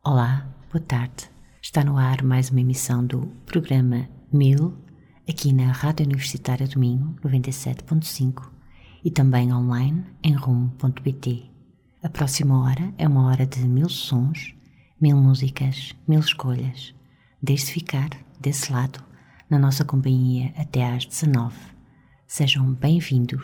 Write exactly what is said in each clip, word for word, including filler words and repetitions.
Olá, boa tarde. Está no ar mais uma emissão do programa Mil, aqui na Rádio Universitária do Minho, noventa e sete ponto cinco, e também online em rumo ponto pt. A próxima hora é uma hora de mil sons, mil músicas, mil escolhas. Deixe-se ficar desse lado, na nossa companhia até às dezanove. Sejam bem-vindos.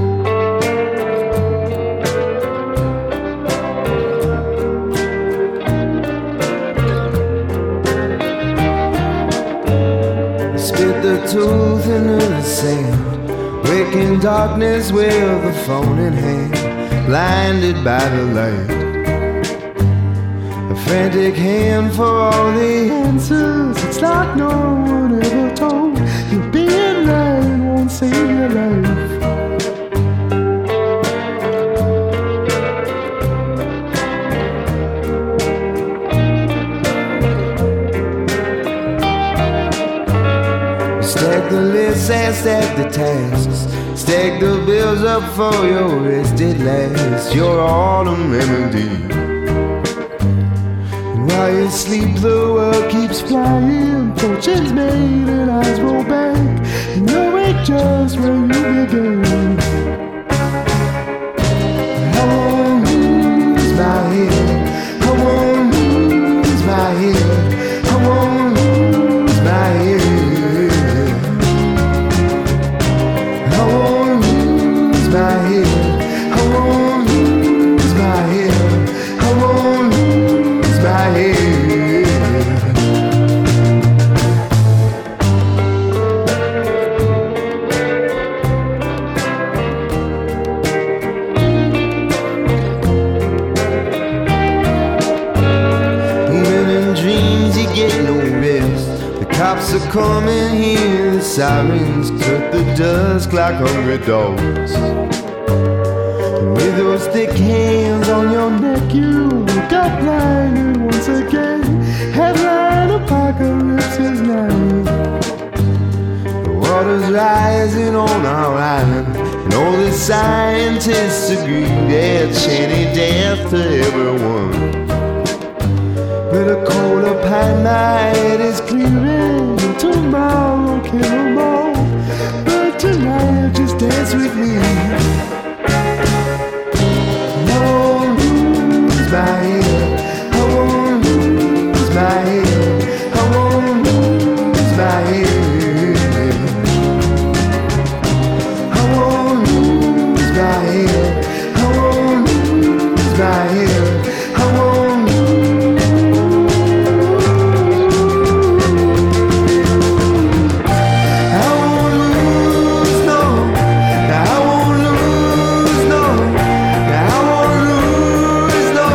Spit the truth into the sand, waking darkness with the phone in hand, blinded by the light. A frantic hand for all the answers. It's like no one ever told you being right won't save your life. Stack the list and stack the tasks, stack the bills up for your rest at last. You're all a remedy, and while you sleep the world keeps flying. Fortunes made and eyes roll back, you know it just where you began. I won't lose my head, I won't lose my head, I won't lose my head. My head, I won't lose my head, I won't lose my head. Even in dreams you get no rest. The cops are coming here, the sirens cut the dusk like hungry dogs. With those thick hands on your neck, you got blinded once again. Headline apocalypse is now. The water's rising on our island, and all the scientists agree there's any death to everyone. But a cold upon night is clearing, and tomorrow kill them all. But tonight just dance with me. My head, I won't lose my head, I won't lose my head, I won't lose my head, I won't lose my head, I won't lose. I won't lose, no, I won't lose, no, I won't lose, no.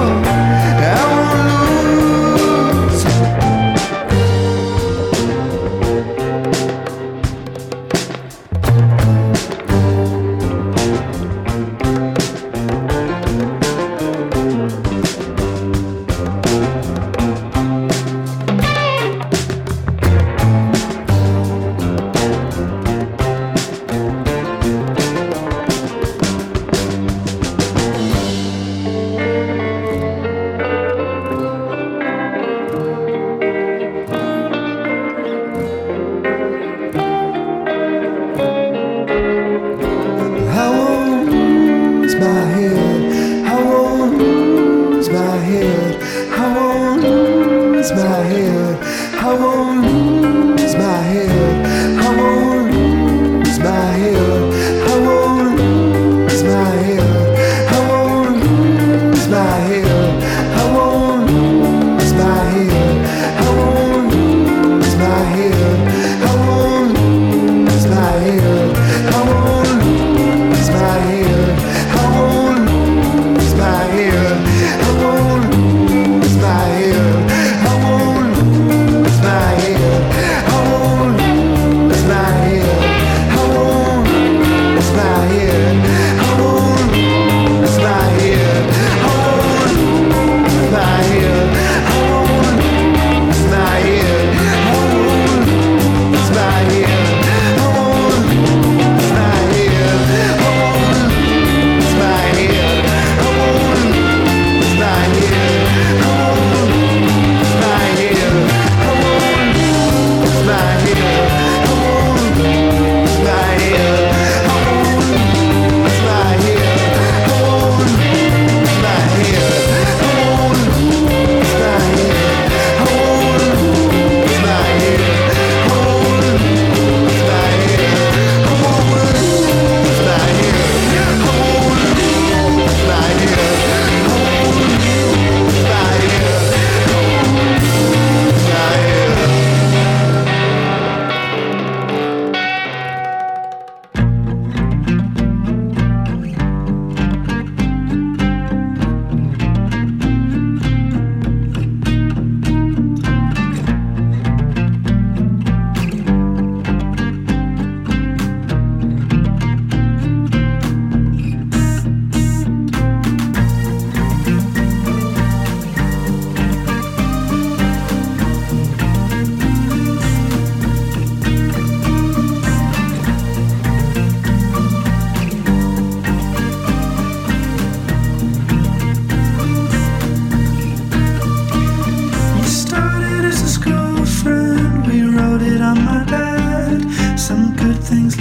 My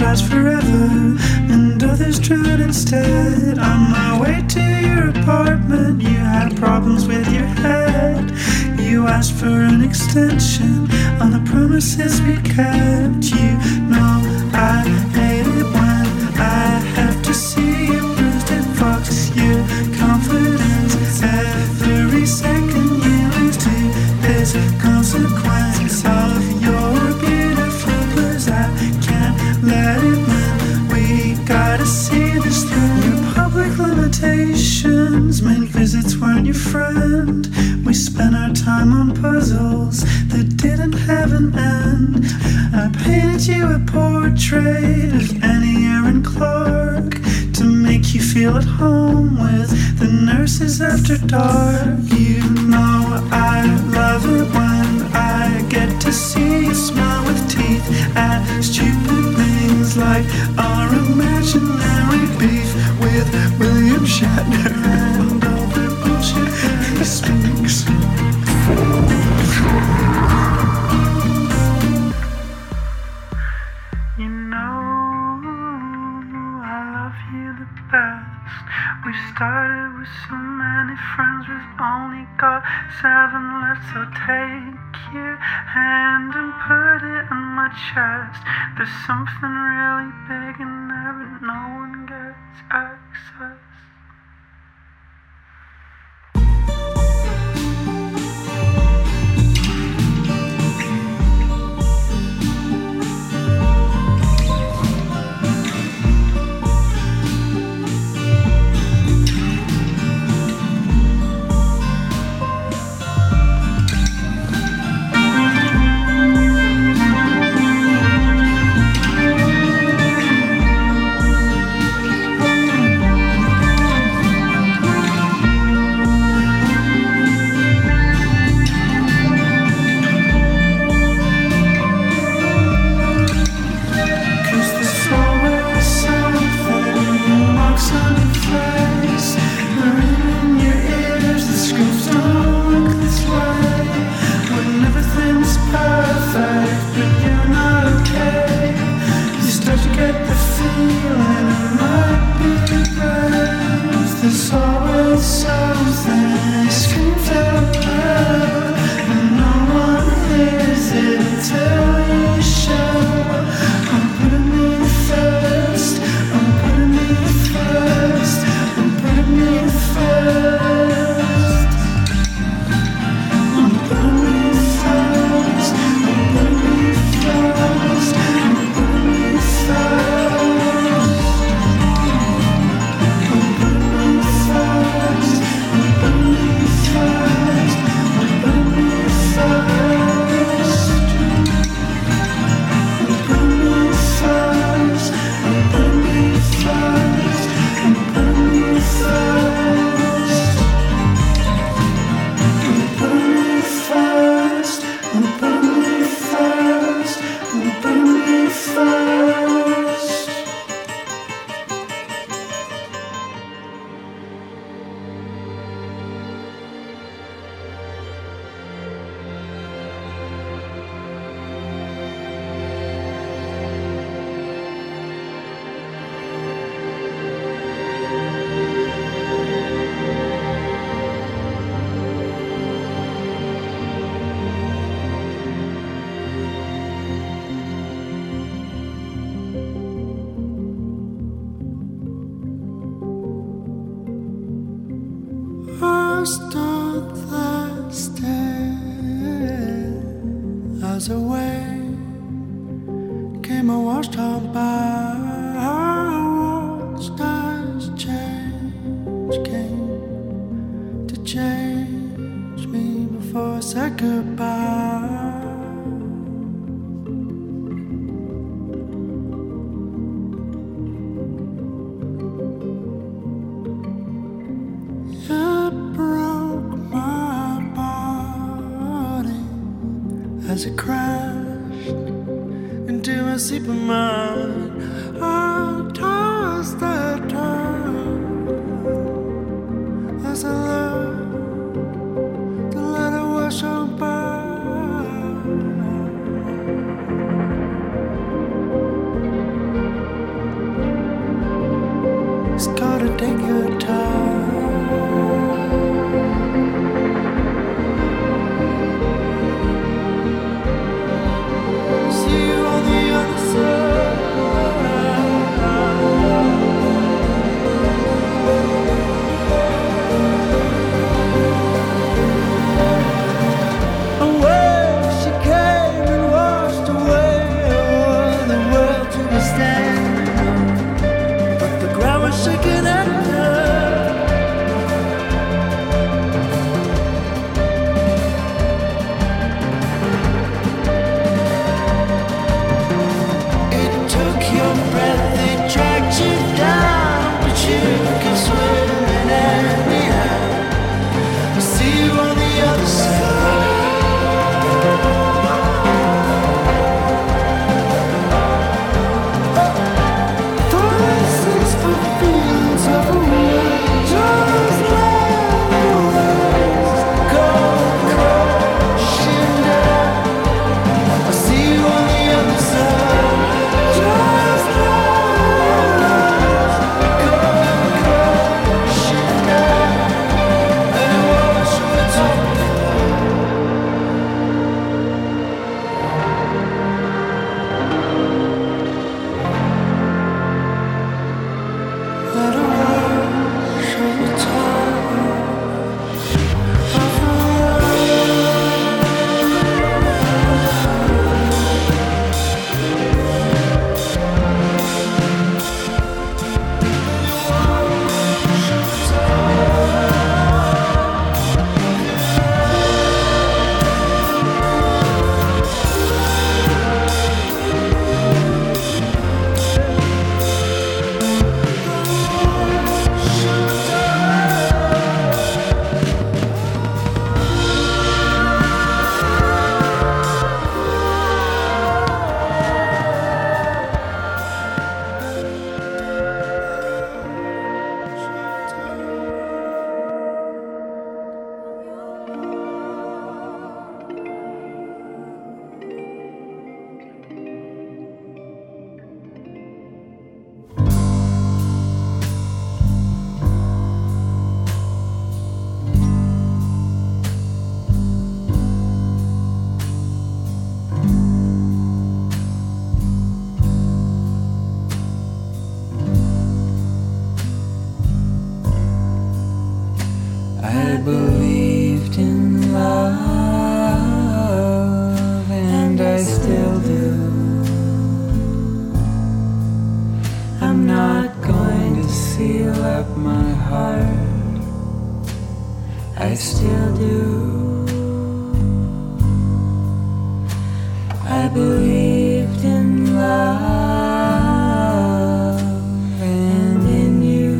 last forever, and others drown instead. On my way to your apartment, you had problems with your head. You asked for an extension on the promises we kept. You know I hate it when I have to see you bruised and fucks your confidence. Every second you lose to this consequence of your beautiful blues. I can't let it win. We gotta see this through. Your public limitations made visits weren't your friend. We spent our time on puzzles that didn't have an end. I painted you a portrait of Annie Aaron Clark to make you feel at home with the nurses after dark. You know I love it when I get to see you smile with teeth at stupid things like our imaginary beef with William Shatner and all the bullshit he speaks. You know I love you the best. We started with so many friends, we've only got seven left. So take your hand and put it on my chest. There's something really big in there, but no one gets access. As it crashed into my sleeping mind, I tossed that turn as I learned to let it wash on by. still do. I believed in love and in you.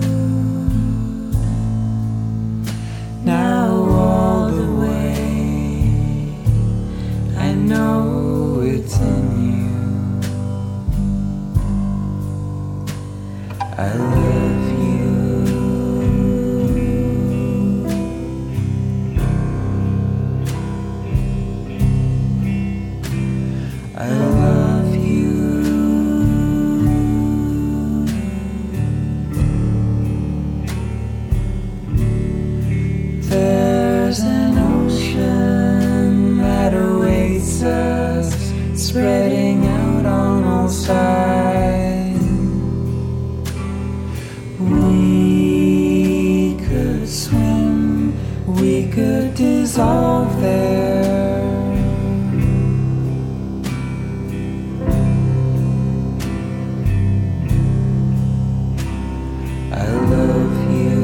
Now all the way I know it's in you. I love you. I love you. There's an ocean that awaits us, spreading out on all sides. We could swim, we could dissolve there. I love you.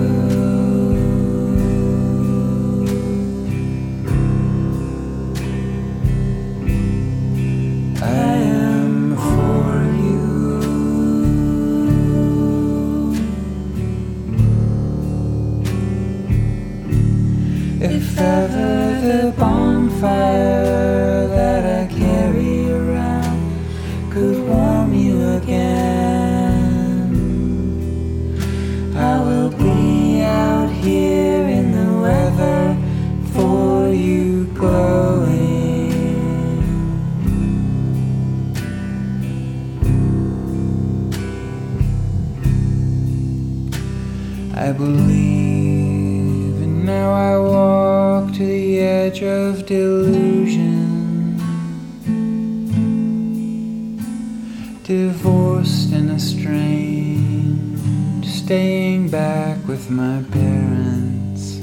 I am for you. If ever the bonfire that I carry around could warm you again, I will be out here in the weather for you glowing. I believe, and now I walk to the edge of delusion, divorced and estranged, staying back with my parents.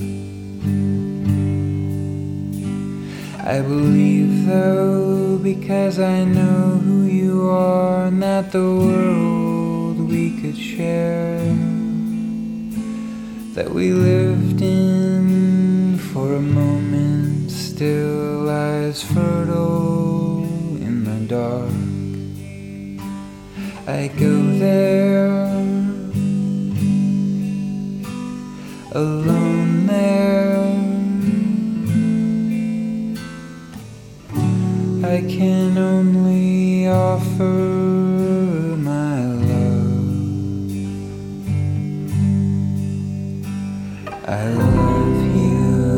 I believe though, because I know who you are and that the world we could share, that we lived in for a moment, still lies fertile in the dark. I go there, alone there. I can only offer my love. I love you.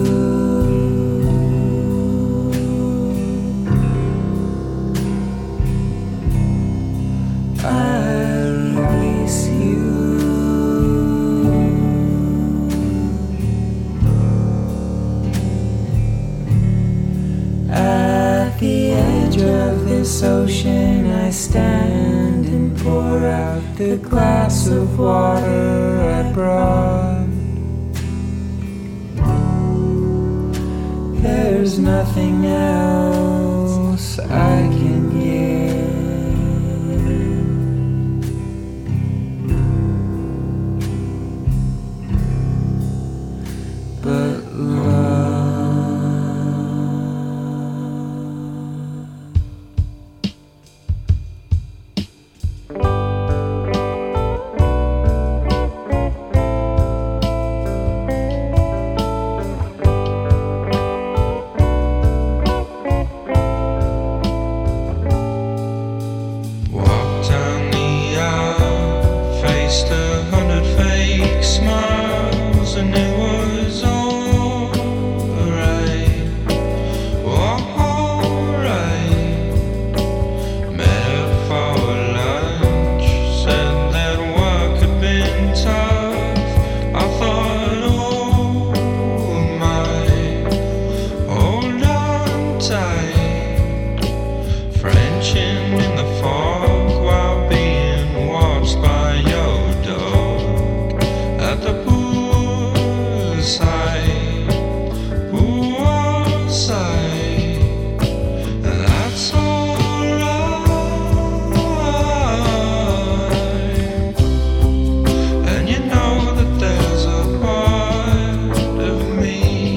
I release you. At the edge of this ocean I stand and pour out the glass of water I brought. There's nothing else I can give but love. Me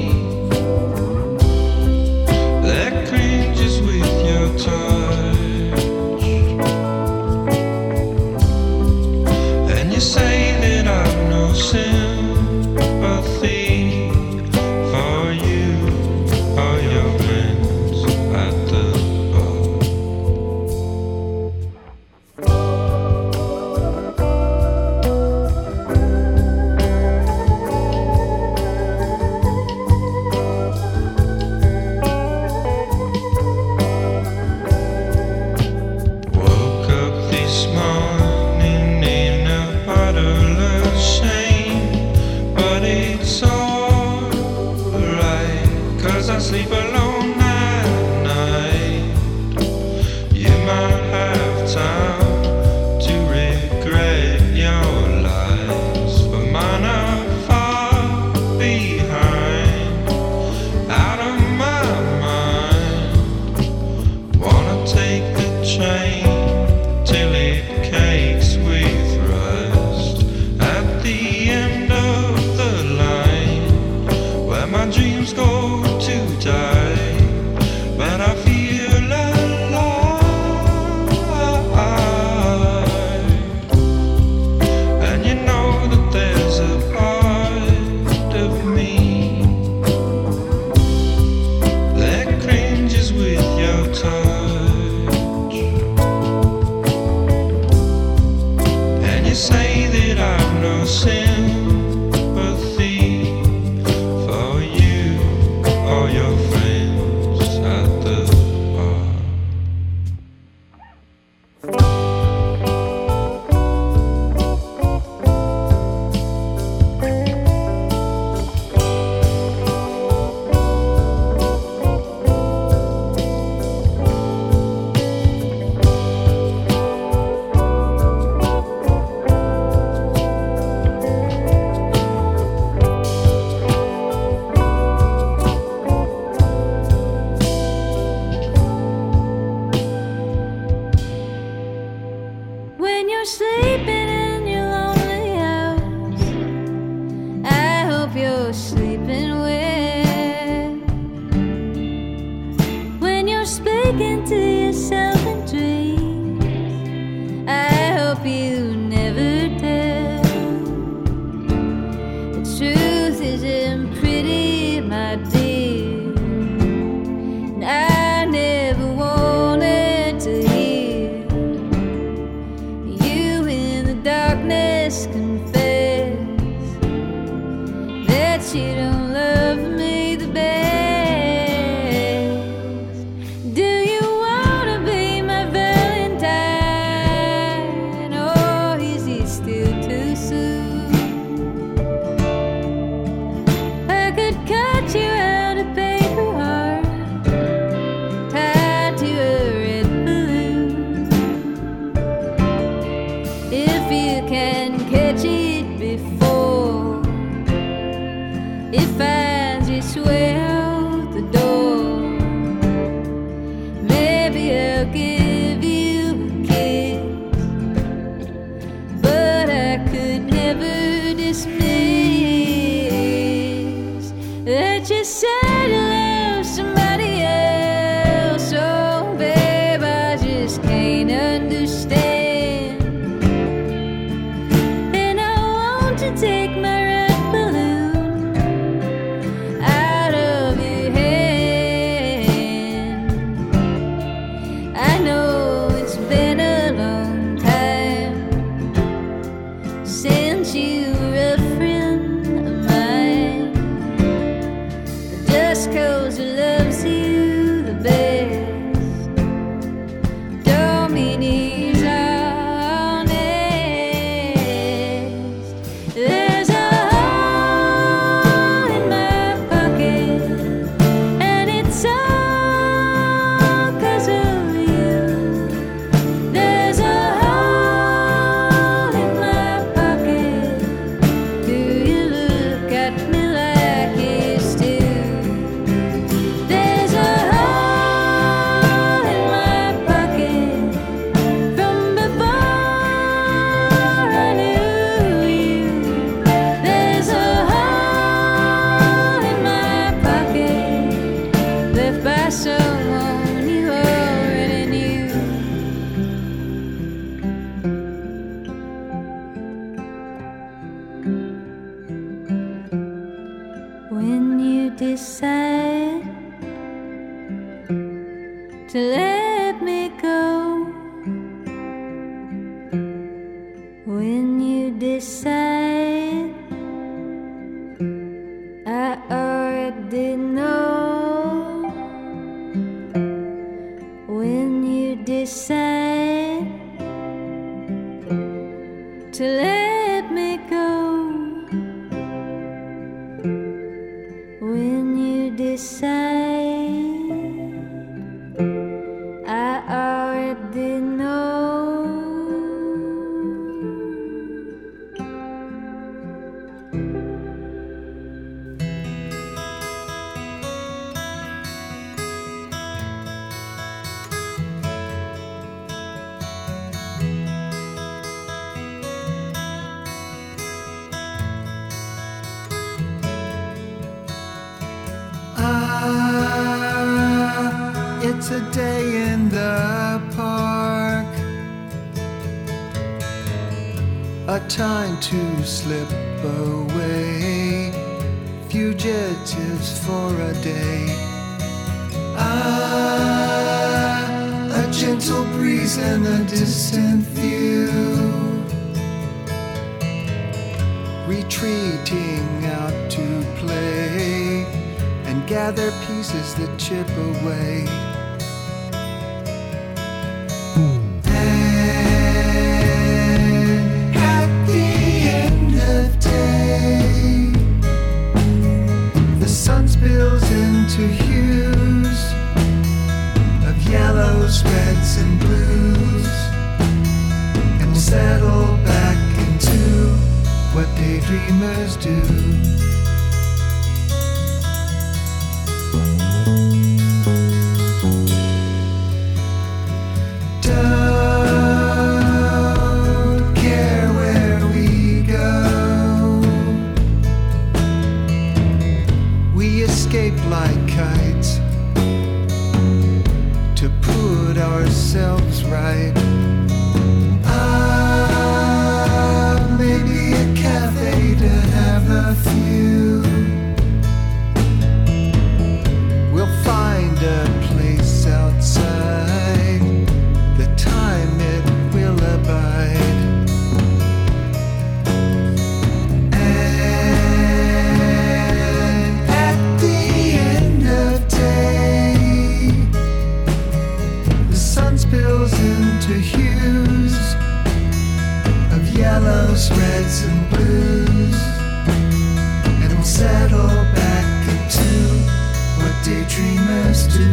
sleep alone at night. You might have time to regret your lies, but mine are far behind, out of my mind. Wanna take the train till it cakes with rust at the end of the line, where my dreams go to die, but I feel alive. And you know that there's a part of me that cringes with your touch, and you say that I've no sympathy for you or your friends at the bar. When you're sleeping in your lonely house, I hope you're sleeping well. When you're speaking to yourself in dreams, I hope you never tell. The truth isn't pretty, my dear, and I never wanted to hear you in the darkness confess that you don't love me the best. Do you wanna be my Valentine, or is it still too soon? I could cut you out a paper heart tied to a red balloon. If you can catch it before it finds its way out the door, maybe I'll give you a kiss, but I could never dismiss that you said you love somebody else. Oh, babe, I just can't understand. And I want to take my red balloon out of your hand. I know it's been a long time since you were a friend of mine, but just 'cause he loves you the best don't mean he's honest. There's a hole in my pocket, and it's all 'cause of you. There's a hole in my pocket. Do you look at me like you still? There's a hole in my pocket from before I knew you. There's a hole in my pocket left by someone you already knew. When you decide to let me go, when you decide, I already know. When you decide to let me go, when you decide a day in the park, a time to slip away, fugitives for a day. Ah, a gentle breeze and a distant view, retreating out to play and gather pieces that chip away. And at the end of day, the sun spills into hues of yellows, reds, and blues, and will settle back into what daydreamers do. Don't care where we go, we escape like kites to put ourselves right. Ah, maybe a cafe to have a few. We'll find a place outside, the time it will abide. And at the end of day, the sun spills into hues of yellows, reds, and blues, and we'll settle back into what daydreamers do.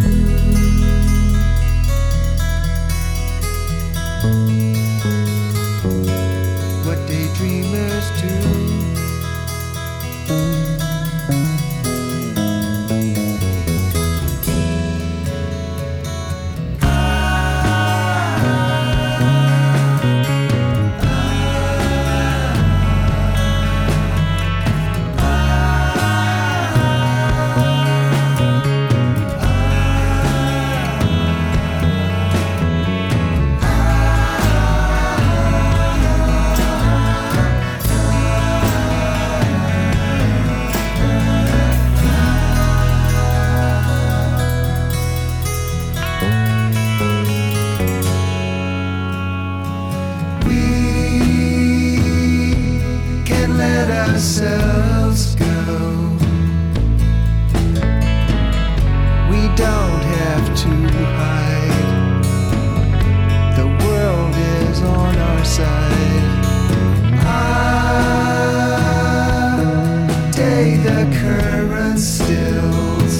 What daydreamers do. Ourselves go. We don't have to hide. The world is on our side. Ah, day the current stills.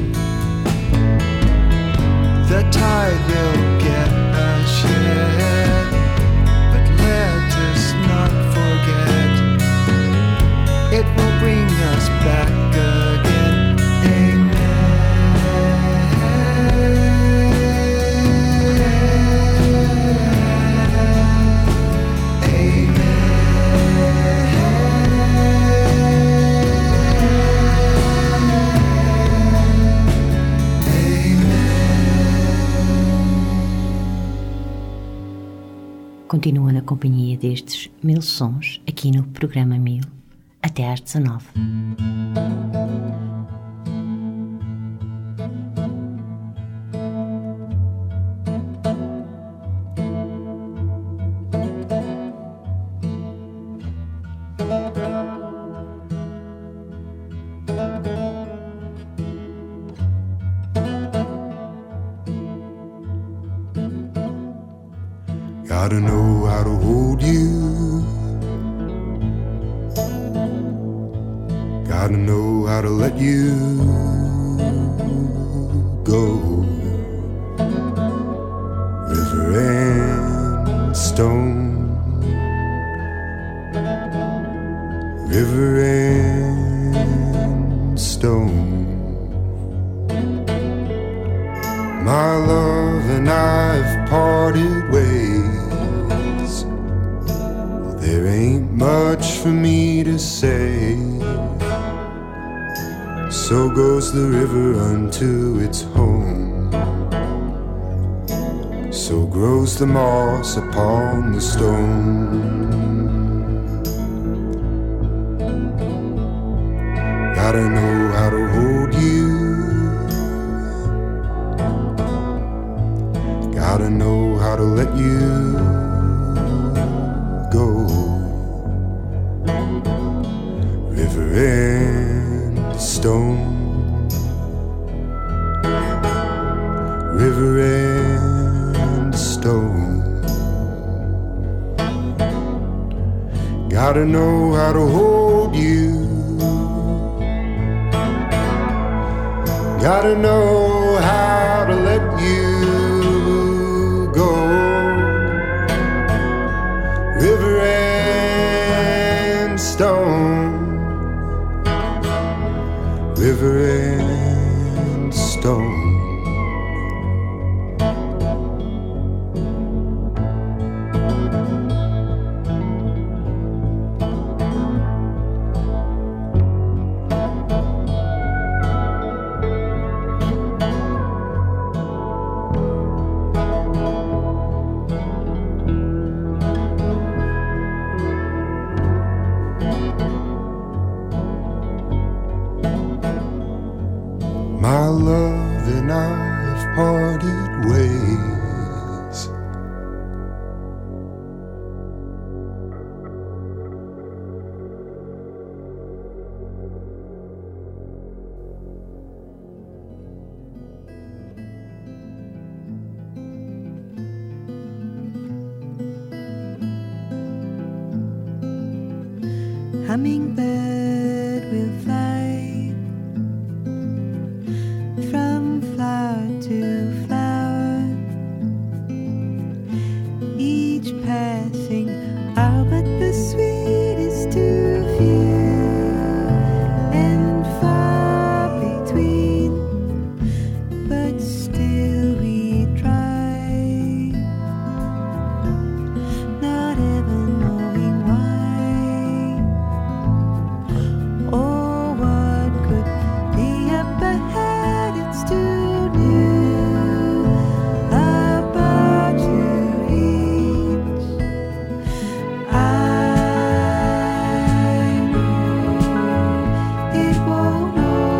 The tide will get us yet, but let us not forget. It will bring us back again. Amen. Continua na companhia destes mil sons aqui no programa Mil até às dezanove. Gotta know how to hold you, gotta know how to let you go. River and stone, river and stone. My love and I've parted ways. There ain't much for me to say. So goes the river unto its home. grows the moss upon the stone. Gotta know how to hold you. Gotta know how to let you go. River and stone. River and stone. Gotta know how to hold you. Gotta know how to let you go. River and stone. River and stone. My love and I have parted ways. Hummingbird will fly from flower to flower, each passing hour, but the sweetest too few and far between, but still we try, not ever knowing why. Oh, what could be up ahead? It's too new about to reach. I know it won't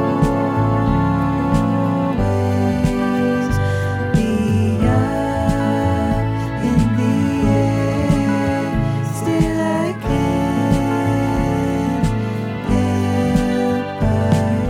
always be up in the air. Still I can't help but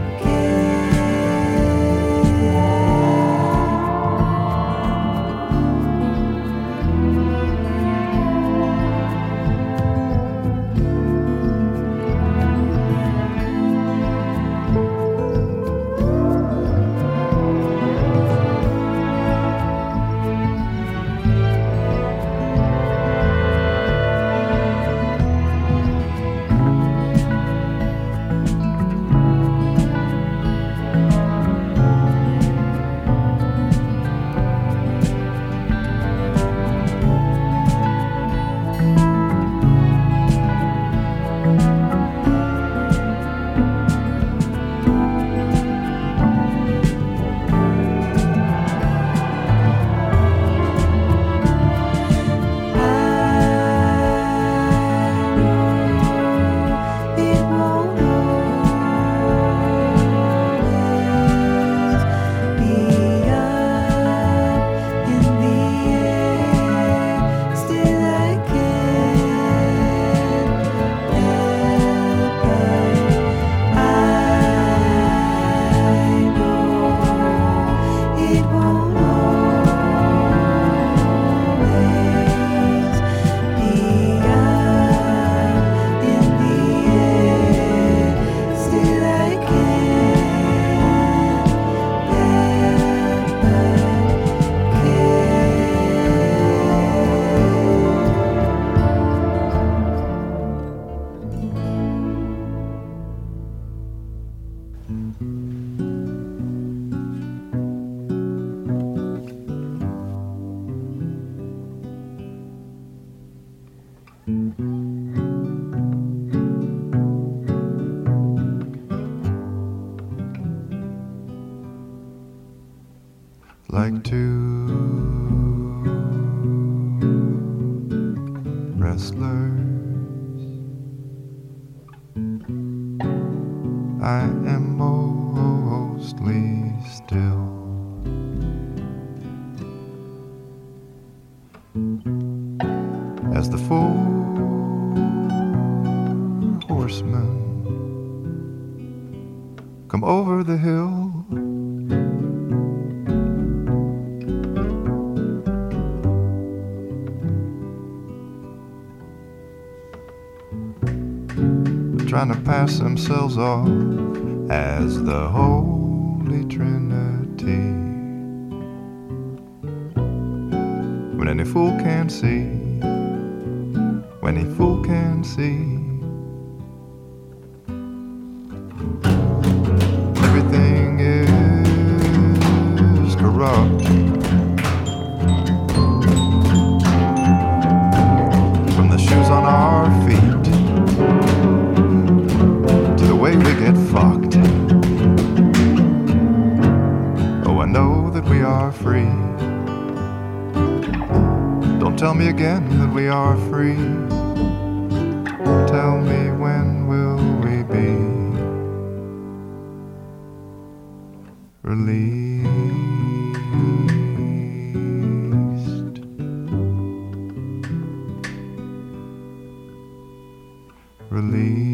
it won't always be up in the air. Still I can't help but I know it won't always be up in the air. Still I can't help but like two wrestlers. I am mostly still. As the four horsemen come over the hill, trying to pass themselves off as the Holy Trinity, when any fool can see, when any fool can see, everything is corrupt. From the shoes on our feet to the way we get fucked. Oh, I know that we are free. Don't tell me again that we are free. Tell me, when will we be released? Released.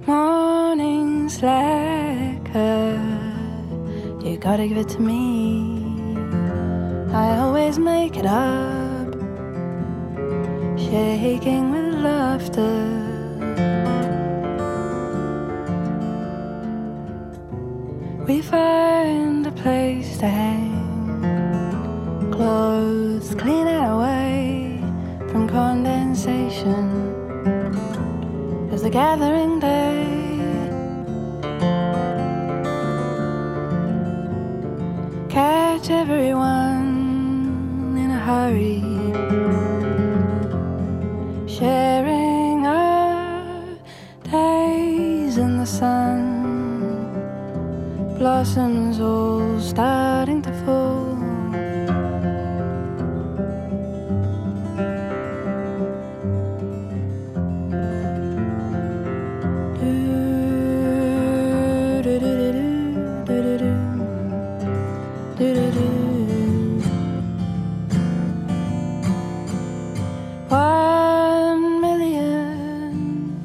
Morning's lacquer, you gotta give it to me. I always make it up, shaking with laughter. We find a place to hang clothes, clean it away from condensation. There's a gathering day. Catch everyone in a hurry, sharing our days in the sun. Blossoms all starting to fall. One million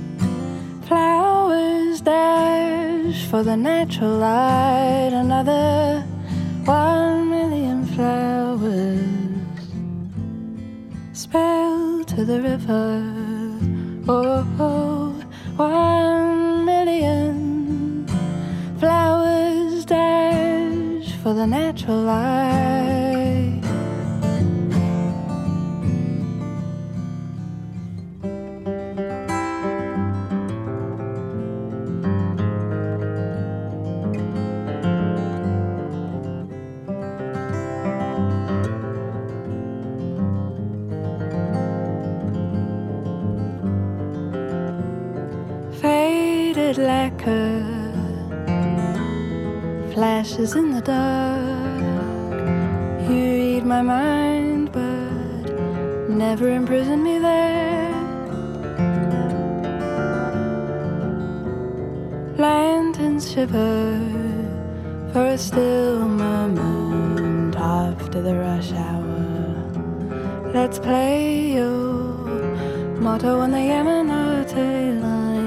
flowers dash for the natural light. Another one million flowers spell to the river. Oh, oh, one million flowers dash for the natural light. Faded lacquer flashes in the dark. You read my mind, but never imprison me there. Lanterns shiver for a still moment after the rush hour. Let's play your motto on the Yamanote line.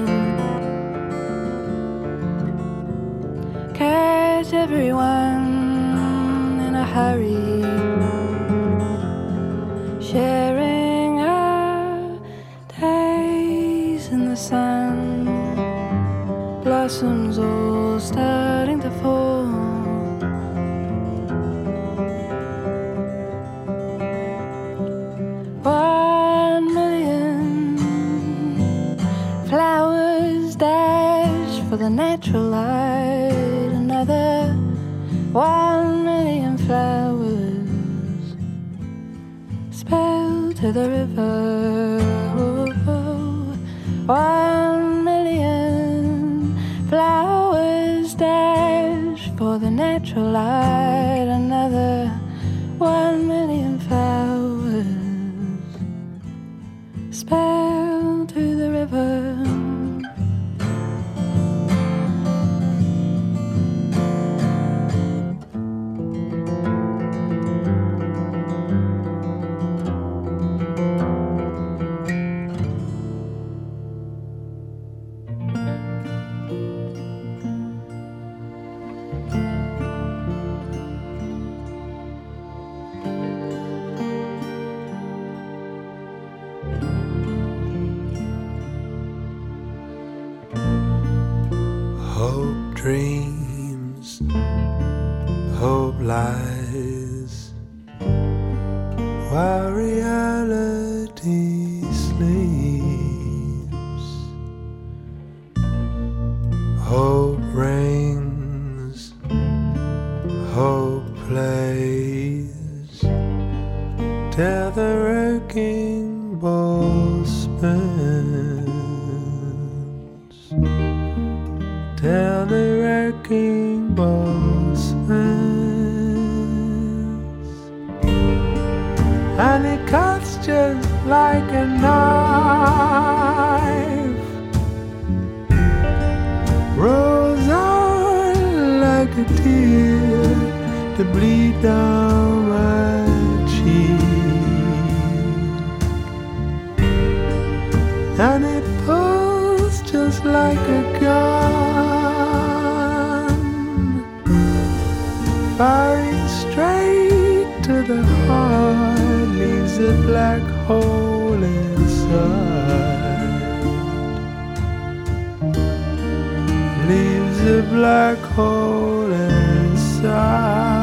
Catch everyone in a hurry, sharing our days in the sun. Blossoms all starting to fall. One million flowers dash for the natural light. Another one million flowers spell to the river. Oh, oh. One million flowers dash for the natural light. Another one million flowers spell to the river. Hope dreams, hope lies, while reality sleeps. Hope rings, hope plays, till the wrecking ball spins. Till the wrecking ball spins, and it cuts just like a knife, rolls on like a tear to bleed down my cheek, and it pulls just like a gun, firing straight to the heart, leaves a black hole inside, leaves a black hole inside.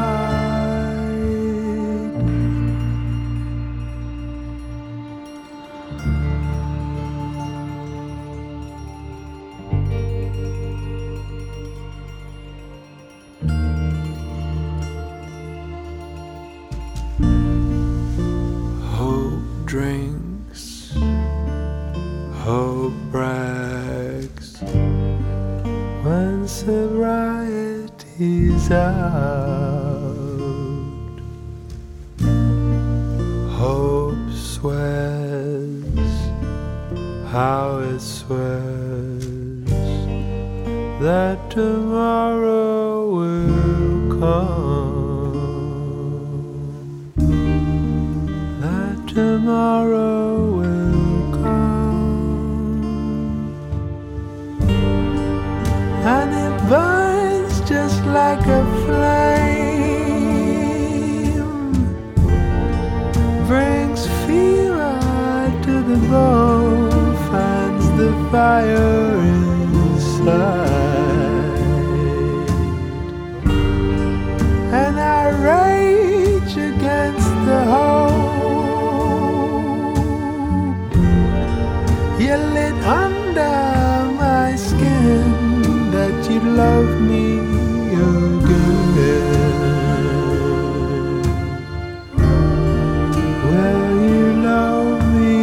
Drinks, hope brags when sobriety's out. Hope swears how it swears that tomorrow will come. Tomorrow will come, and it burns just like a flame, brings fever to the bone, fans the fire inside, and I rage against the whole. You lit under my skin that you'd love me again. Will you love me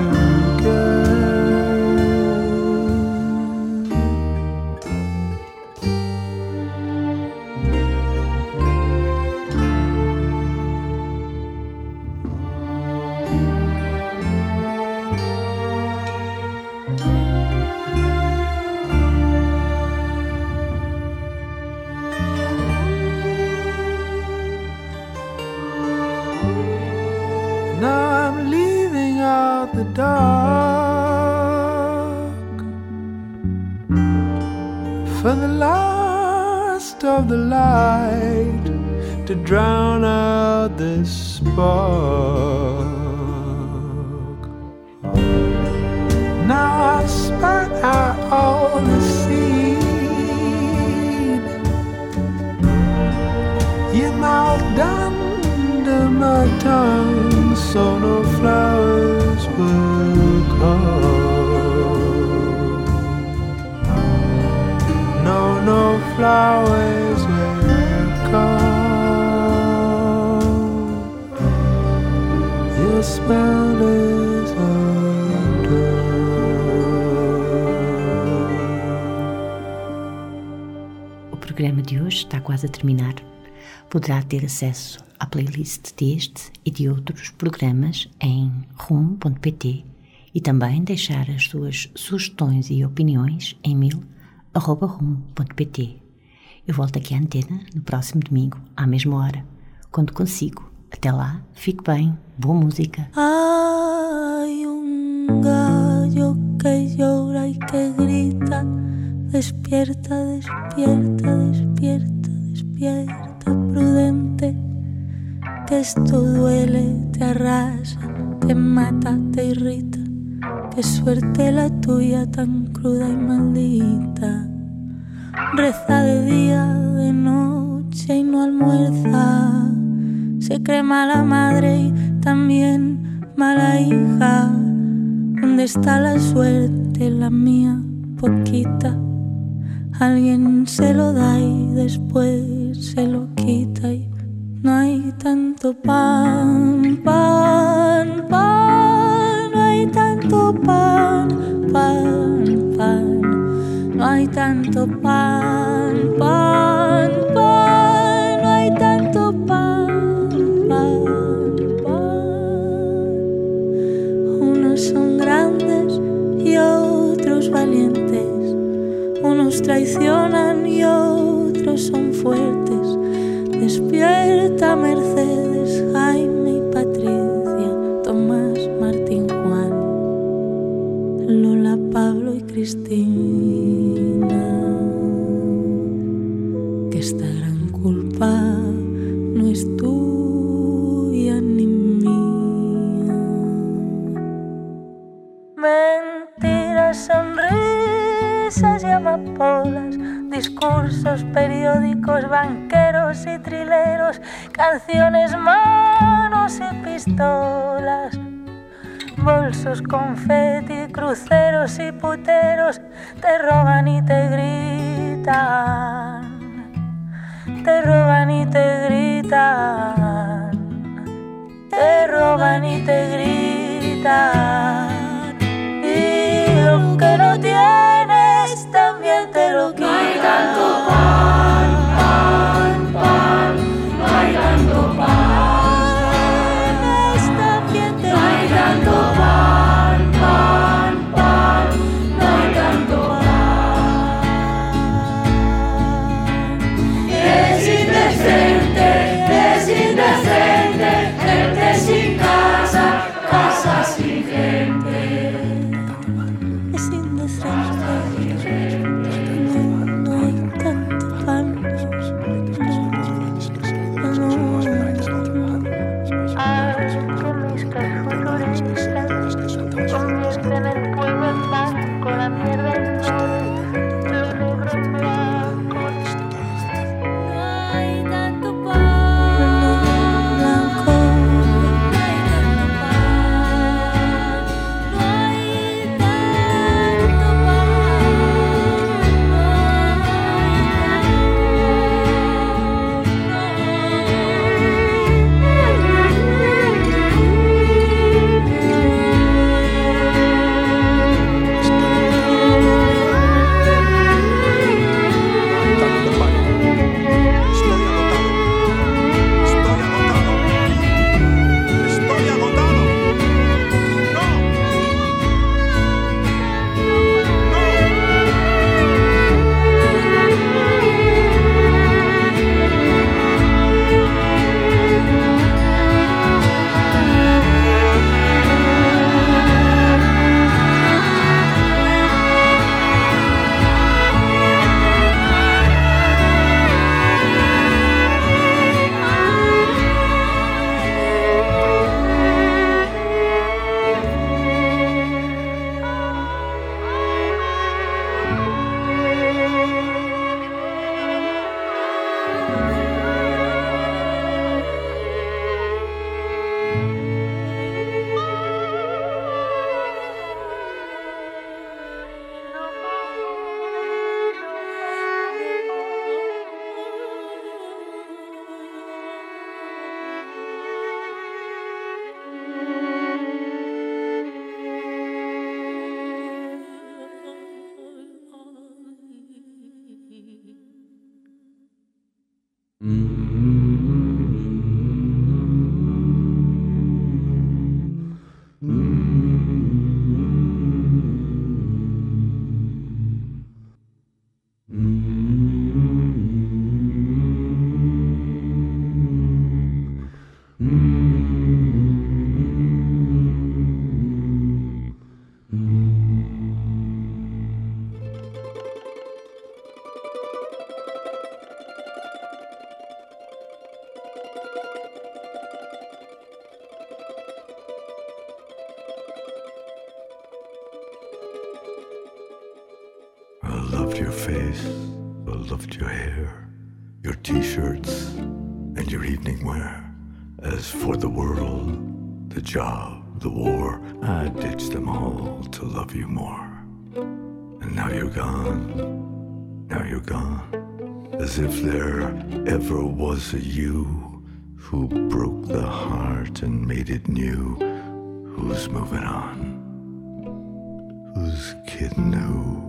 the dark for the last of the light to drown out this spark. Now I've spat out all the seed you mouthed under my tongue, so no flowers will come. No, no flowers will come. Your spell is undone. O programa de hoje está quase a terminar. Poderá ter acesso à playlist deste e de outros programas em rum ponto pt e também deixar as suas sugestões e opiniões em mil arroba rum ponto pt. Eu volto aqui à antena no próximo domingo, à mesma hora, quando consigo. Até lá, fique bem, boa música. Hay un gallo que llora y que grita, despierta, despierta, despierta, despierta, prudente, que esto duele, te arrasa, te mata, te irrita. Qué suerte la tuya tan cruda y maldita. Reza de día, de noche y no almuerza. Se cree mala madre y también mala hija. ¿Dónde está la suerte, la mía, poquita? Alguien se lo da y después se lo quita y no hay tanto pan, pan, pan, no hay tanto pan, pan, pan, no hay tanto pan, pan, pan, no hay tanto pan, pan, pan. Unos son grandes y otros valientes, unos traicionan y otros son fuertes. Despierta Mercedes, Jaime y Patricia, Tomás, Martín, Juan, Lola, Pablo y Cristín. amapolas, discursos periódicos, banqueros y trileros, canciones, manos y pistolas, bolsos, confeti, cruceros y puteros, te roban y te gritan, te roban y te gritan, te roban y te gritan. Y lo que no tienes también te lo quitan. No hay tanto pan, pan, pan, no hay tanto pan. Este ambiente no hay tanto pan, pan, pan, no hay tanto pan. Es indecente, es indecente, gente sin casa, casa sin gente. Es indecente, no hay tanto pan. Alquimistas futuristas convierten el pueblo en blanco, la mierda en oro, lo negro en blanco. No hay tanto pan, blanco. No hay tanto pan, no hay tanto Estoy agotado. I loved your face, I loved your hair, your t-shirts, and your evening wear. As for the world, the job, the war, I ditched them all to love you more. And now you're gone, now you're gone, as if there ever was a you who broke the heart and made it new. Who's moving on? Who's kidding who?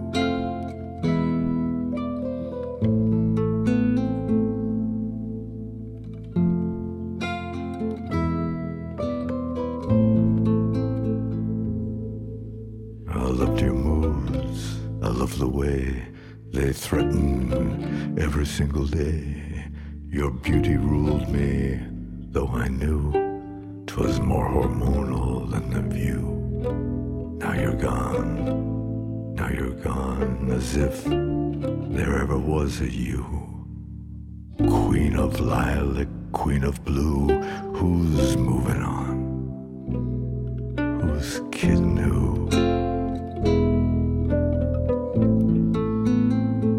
I loved your moods, I loved the way they threatened every single day. Your beauty ruled me, though I knew 'twas more hormonal than the view. Now you're gone, now you're gone, as if there ever was a you. Queen of lilac, queen of blue, who's moving on? Who's kidding who?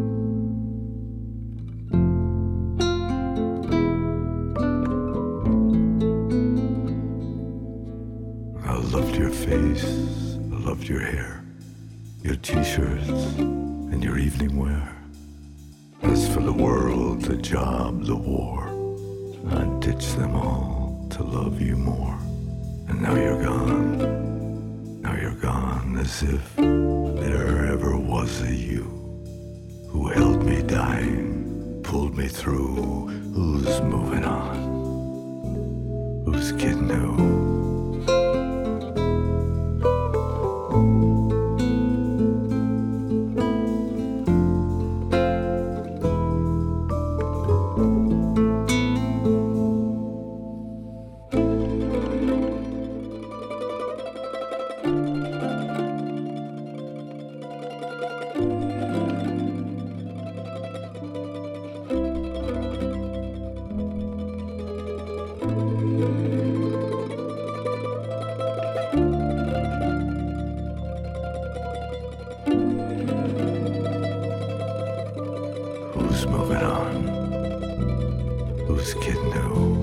world, the job, the war. I ditched them all to love you more. And now you're gone. Now you're gone as if there ever was a you who held me dying, pulled me through. Who's moving on? Whose kid knew? Who's moving on? Whose kid knew?